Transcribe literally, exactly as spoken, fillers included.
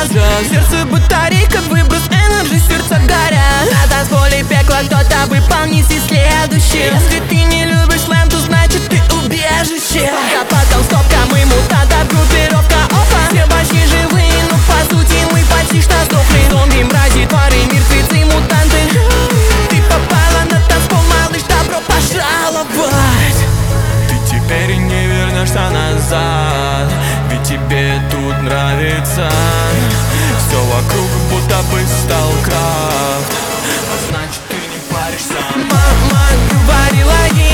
сердце. Сердце батарейка, выброс энерджи, сердца горят. На танцполе пекла кто-то выполнит и следующий. Если ты не любишь слэм, то значит ты убежище. За потолстовка, мы мутанта, группировка опа. Все почти живые, но по сути мы почти что сдохли. Зомби, мрази, твари, мертвецы, мутанты. Ты попала на танцпол, малыш, добро пожаловать. Ты теперь не вернешься назад, ведь тебе тут нравится. Все вокруг будто бы StarCraft, а значит ты не паришься. Мама говорила ей: